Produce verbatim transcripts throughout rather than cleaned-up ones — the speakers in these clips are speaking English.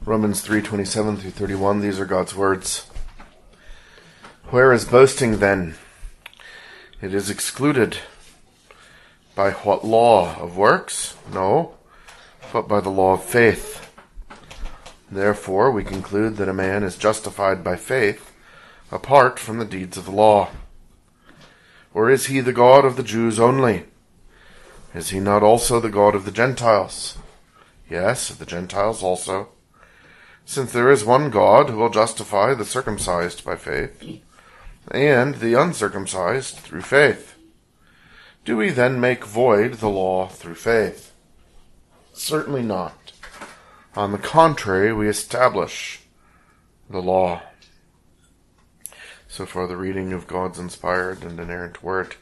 Romans three twenty-seven through thirty-one, these are God's words. Where is boasting then? It is excluded. By what law? Of works? No, but by the law of faith. Therefore we conclude that a man is justified by faith apart from the deeds of the law. Or is he the God of the Jews only? Is he not also the God of the Gentiles? Yes, of the Gentiles also. Since there is one God who will justify the circumcised by faith, and the uncircumcised through faith. Do we then make void the law through faith? Certainly not. On the contrary, we establish the law. So far the reading of God's inspired and inerrant word.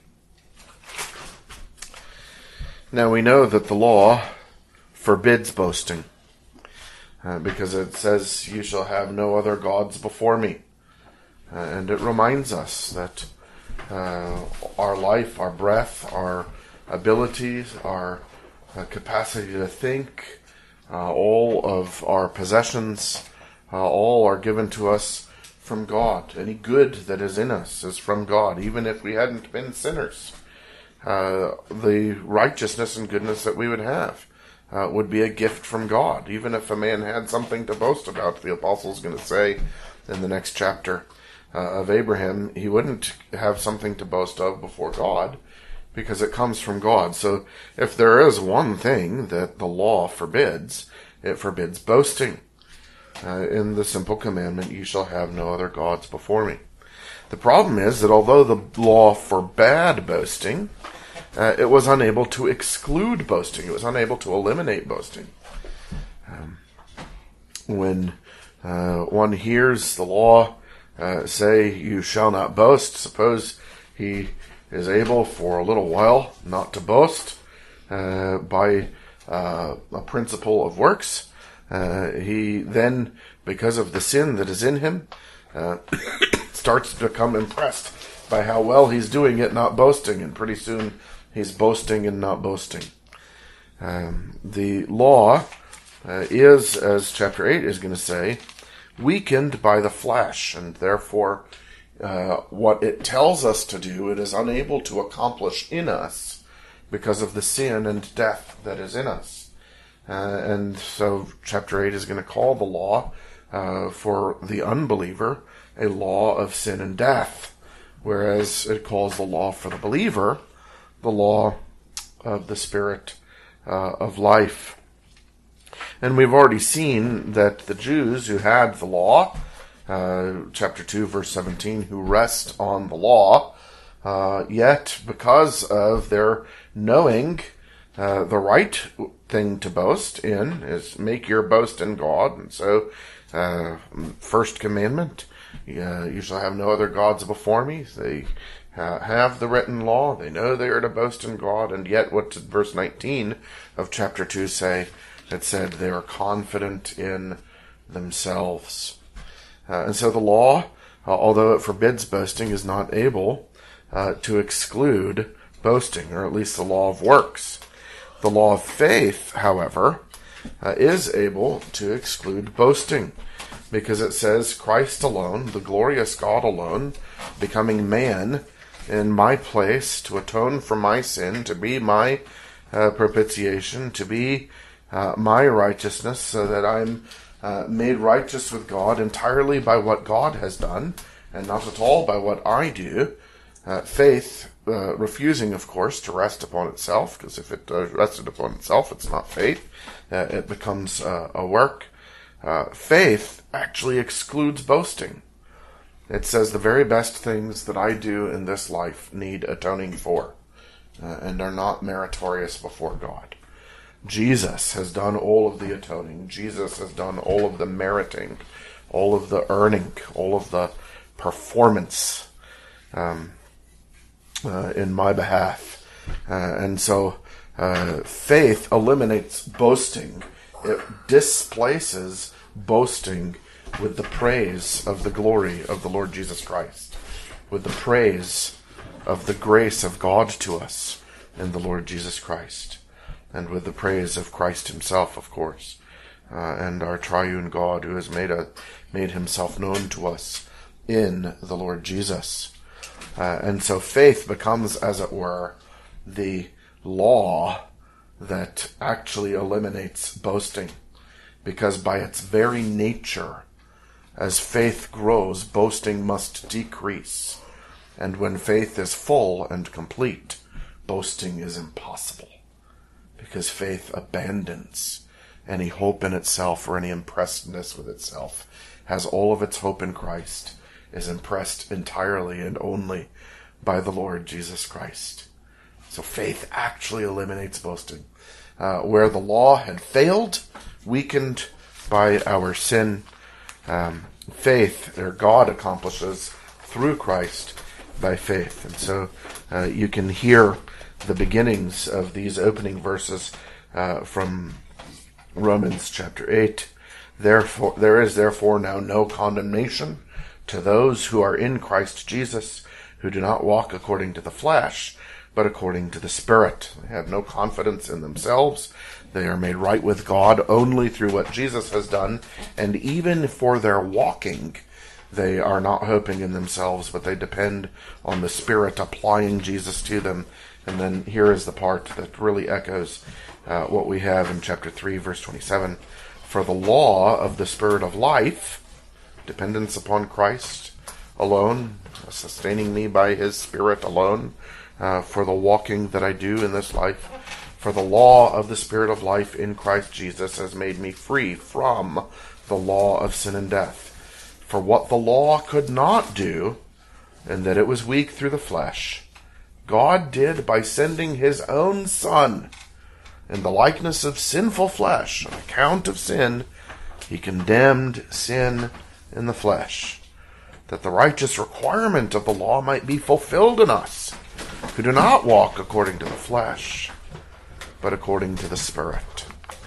Now we know that the law forbids boasting, uh, because it says, "You shall have no other gods before me." Uh, and it reminds us that uh, our life, our breath, our abilities, our uh, capacity to think, uh, all of our possessions, uh, all are given to us from God. Any good that is in us is from God, even if we hadn't been sinners. Uh, the righteousness and goodness that we would have Uh, would be a gift from God. Even if a man had something to boast about, the apostle's going to say in the next chapter uh, of Abraham, he wouldn't have something to boast of before God because it comes from God. So if there is one thing that the law forbids, it forbids boasting. Uh, in the simple commandment, "You shall have no other gods before me." The problem is that although the law forbade boasting, Uh, it was unable to exclude boasting. It was unable to eliminate boasting. Um, when uh, one hears the law uh, say, "You shall not boast," suppose he is able for a little while not to boast uh, by uh, a principle of works. Uh, he then, because of the sin that is in him, uh, starts to become impressed by how well he's doing it, not boasting, and pretty soon he's boasting and not boasting. Um, the law uh, is, as chapter eight is going to say, weakened by the flesh, and therefore uh, what it tells us to do, it is unable to accomplish in us because of the sin and death that is in us. Uh, and so chapter eight is going to call the law uh, for the unbeliever a law of sin and death, whereas it calls the law for the believer the law of the Spirit uh, of life. And we've already seen that the Jews who had the law, uh, chapter two, verse seventeen, who rest on the law, uh, yet because of their knowing uh, the right thing to boast in is make your boast in God. And so, uh, first commandment, uh, you shall have no other gods before me. They Uh, have the written law, they know they are to boast in God, and yet what did verse nineteen of chapter two say? It said they are confident in themselves. Uh, and so the law, uh, although it forbids boasting, is not able uh, to exclude boasting, or at least the law of works. The law of faith, however, uh, is able to exclude boasting, because it says Christ alone, the glorious God alone, becoming man in my place to atone for my sin, to be my uh, propitiation, to be uh, my righteousness, so that I'm uh, made righteous with God entirely by what God has done, and not at all by what I do. Uh, faith, uh, refusing, of course, to rest upon itself, because if it uh, rested upon itself, it's not faith. Uh, it becomes uh, a work. Uh, faith actually excludes boasting. It says the very best things that I do in this life need atoning for, uh, and are not meritorious before God. Jesus has done all of the atoning. Jesus has done all of the meriting, all of the earning, all of the performance um, uh, in my behalf. Uh, and so uh, faith eliminates boasting. It displaces boasting with the praise of the glory of the Lord Jesus Christ, with the praise of the grace of God to us in the Lord Jesus Christ, and with the praise of Christ himself, of course. uh, and our triune God who has made, a, made himself known to us in the Lord Jesus. Uh, and so faith becomes, as it were, the law that actually eliminates boasting, because by its very nature, as faith grows, boasting must decrease. And when faith is full and complete, boasting is impossible, because faith abandons any hope in itself or any impressedness with itself, has all of its hope in Christ, is impressed entirely and only by the Lord Jesus Christ. So faith actually eliminates boasting. Uh, where the law had failed, weakened by our sin, um, faith, or God accomplishes through Christ by faith. And so uh, you can hear the beginnings of these opening verses uh, from Romans chapter eight. Therefore, there is therefore now no condemnation to those who are in Christ Jesus, who do not walk according to the flesh, but according to the Spirit. They have no confidence in themselves. They are made right with God only through what Jesus has done. And even for their walking, they are not hoping in themselves, but they depend on the Spirit applying Jesus to them. And then here is the part that really echoes uh, what we have in chapter three, verse twenty-seven. For the law of the Spirit of life, dependence upon Christ alone, sustaining me by his Spirit alone, uh, for the walking that I do in this life, for the law of the Spirit of life in Christ Jesus has made me free from the law of sin and death. For what the law could not do, and that it was weak through the flesh, God did by sending his own Son. In the likeness of sinful flesh, on account of sin, he condemned sin in the flesh, that the righteous requirement of the law might be fulfilled in us, who do not walk according to the flesh, but according to the Spirit.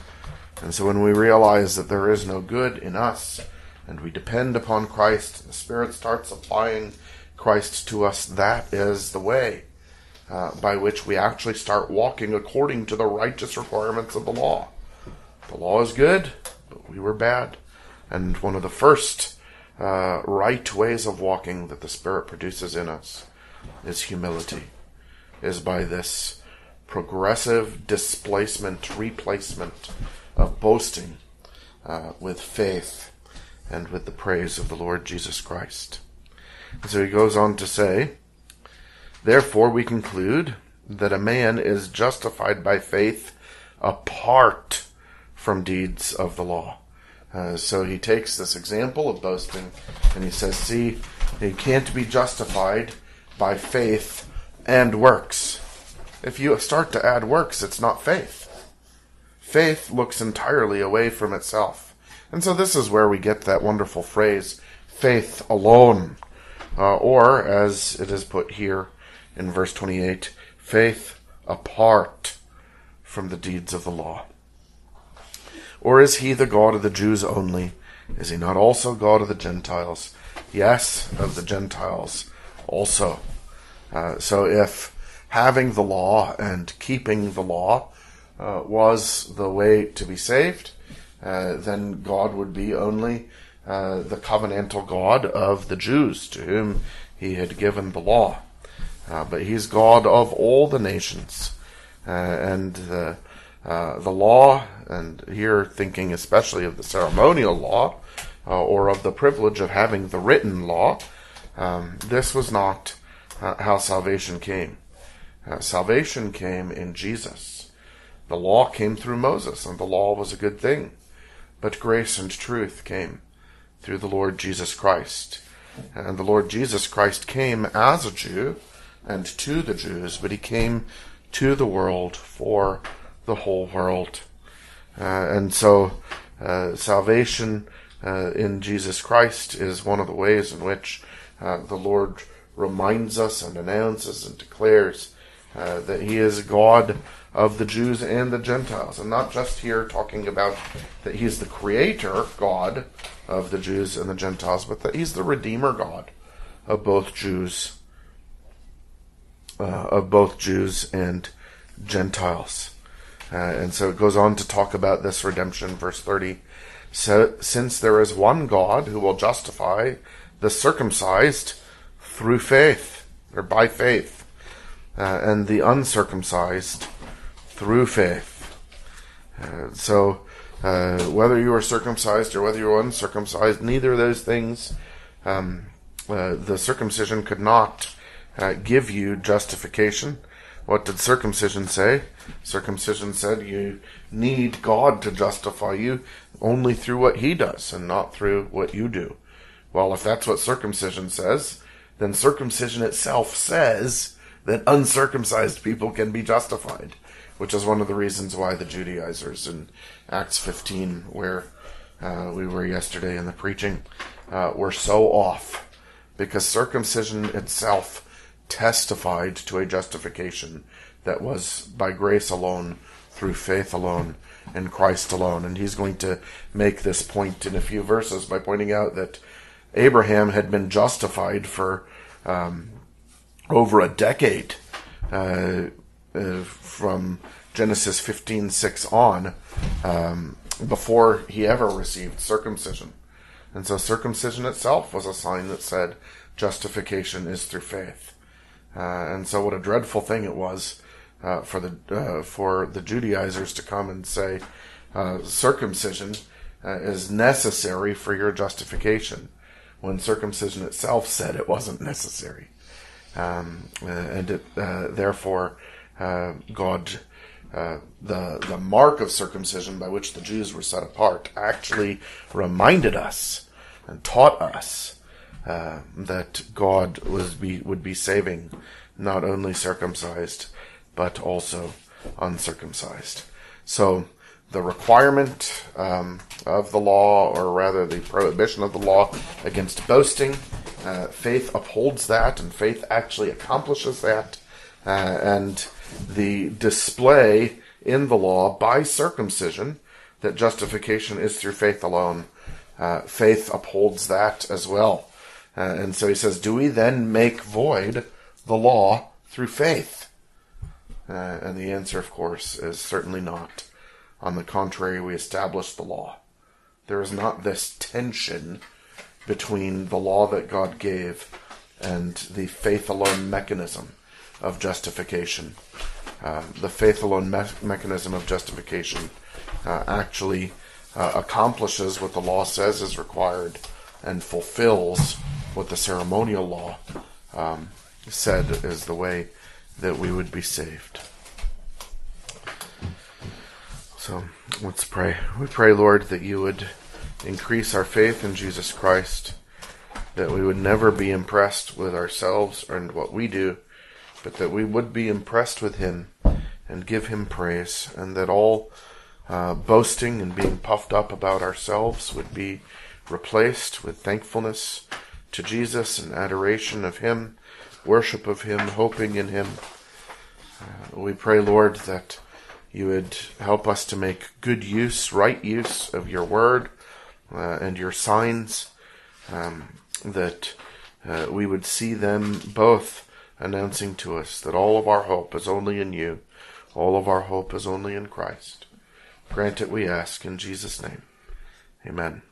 And so when we realize that there is no good in us, and we depend upon Christ, the Spirit starts applying Christ to us, that is the way uh, by which we actually start walking according to the righteous requirements of the law. The law is good, but we were bad. And one of the first uh, right ways of walking that the Spirit produces in us is humility, is by this progressive displacement, replacement of boasting uh, with faith and with the praise of the Lord Jesus Christ. And so he goes on to say, therefore we conclude that a man is justified by faith apart from deeds of the law. Uh, so he takes this example of boasting and he says, see, you can't be justified by faith and works. If you start to add works, it's not faith. Faith looks entirely away from itself. And so this is where we get that wonderful phrase, faith alone. Uh, or, as it is put here in verse twenty-eight, faith apart from the deeds of the law. Or is he the God of the Jews only? Is he not also God of the Gentiles? Yes, of the Gentiles also. Uh, so if having the law and keeping the law uh, was the way to be saved, uh, then God would be only uh, the covenantal God of the Jews, to whom he had given the law. Uh, but he's God of all the nations. Uh, and the, uh, the law, and here thinking especially of the ceremonial law, uh, or of the privilege of having the written law, um, this was not uh, how salvation came. Uh, salvation came in Jesus. The law came through Moses, and the law was a good thing. But grace and truth came through the Lord Jesus Christ. And the Lord Jesus Christ came as a Jew and to the Jews, but he came to the world for the whole world. Uh, and so uh, salvation uh, in Jesus Christ is one of the ways in which uh, the Lord reminds us and announces and declares uh, that he is God of the Jews and the Gentiles. And not just here talking about that he's the creator God of the Jews and the Gentiles, but that he's the Redeemer God of both Jews, uh, of both Jews and Gentiles. Uh, and so it goes on to talk about this redemption, verse thirty. So, since there is one God who will justify the circumcised through faith, or by faith, uh, and the uncircumcised through faith. Uh, so, uh, whether you are circumcised or whether you are uncircumcised, neither of those things, um, uh, the circumcision could not uh, give you justification. What did circumcision say? Circumcision said you need God to justify you only through what he does and not through what you do. Well, if that's what circumcision says, then circumcision itself says that uncircumcised people can be justified, which is one of the reasons why the Judaizers in Acts fifteen, where uh, we were yesterday in the preaching, uh, were so off, because circumcision itself testified to a justification that was by grace alone, through faith alone, in Christ alone. And he's going to make this point in a few verses by pointing out that Abraham had been justified for um, over a decade uh, uh, from Genesis fifteen six on, um, before he ever received circumcision. And so circumcision itself was a sign that said justification is through faith. Uh, and so what a dreadful thing it was uh, for the uh, for the Judaizers to come and say uh, circumcision uh, is necessary for your justification, when circumcision itself said it wasn't necessary. Um, and it, uh, therefore, uh, God, uh, the the mark of circumcision by which the Jews were set apart, actually reminded us and taught us uh, that God was be would be saving not only circumcised but also uncircumcised. So the requirement um, of the law, or rather the prohibition of the law against boasting, uh, faith upholds that, and faith actually accomplishes that. Uh, and the display in the law by circumcision that justification is through faith alone, uh, faith upholds that as well. Uh, and so he says, do we then make void the law through faith? Uh, and the answer, of course, is certainly not. On the contrary, we establish the law. There is not this tension between the law that God gave and the faith alone mechanism of justification. Uh, the faith alone me- mechanism of justification uh, actually uh, accomplishes what the law says is required and fulfills what the ceremonial law um, said is the way that we would be saved. So let's pray. We pray, Lord, that you would increase our faith in Jesus Christ, that we would never be impressed with ourselves and what we do, but that we would be impressed with him and give him praise, and that all uh, boasting and being puffed up about ourselves would be replaced with thankfulness to Jesus and adoration of him, worship of him, hoping in him. Uh, we pray, Lord, that you would help us to make good use, right use of your word uh, and your signs, um, that uh, we would see them both announcing to us that all of our hope is only in you, all of our hope is only in Christ. Grant it, we ask, in Jesus' name. Amen.